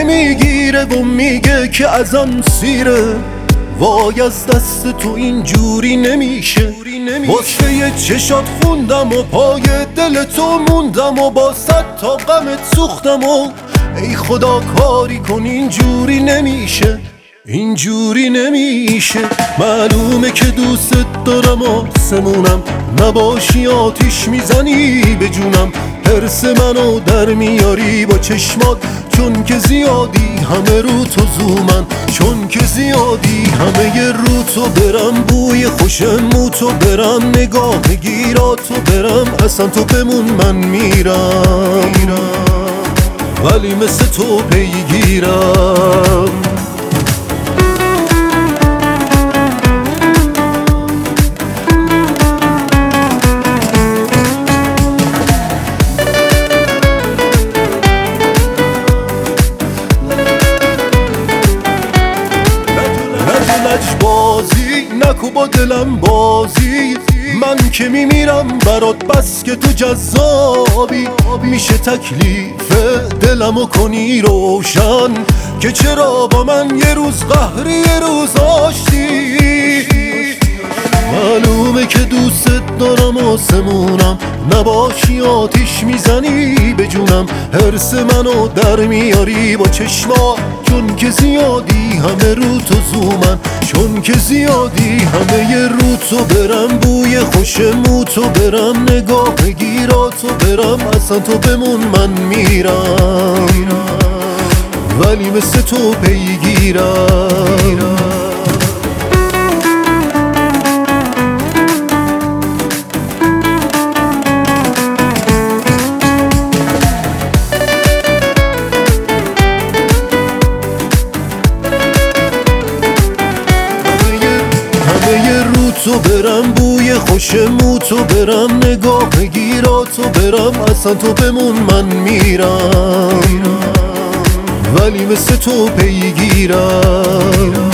نمیگیره و میگه که از آن سیره. وای از دست تو اینجوری نمیشه. واسه چشات خوندم و پای دل تو موندم و با 100 تا غمت سوختم و ای خدا کاری کن اینجوری نمیشه، اینجوری نمیشه. معلومه که دوست دارم آسمونم، نباشی آتیش میزنی به جونم. حرس منو در میاری با چشمات، چون که زیادی همه رو تو زومن، چون که زیادی همه رو تو برم. بوی خوش موتو برم، نگاه گیراتو برم، اصلا تو بمون من میرم، ولی مثل تو پیگیرم. بازی نکو با دلم بازی، من که میمیرم برات بس که تو جذابی. میشه تکلیف دلمو کنی روشن، که چرا با من یه روز قهری یه روز آشتی. معلومه که دوست دارم آسمونم، نباشی آتیش میزنی به جونم. حرس منو در میاری با چشما، چون که زیادی همه رو تو زومن، چون که زیادی همه رو تو برم. بوی خوش موتو برم، نگاه گیراتو برم، اصلا تو بمون من میرم، ولی مثل تو پیگیرم. تو برم، بوی خوش موتو برم، نگاه گیراتو برم، اصلا تو بمون من میرم، ولی مثل تو پیگیرم.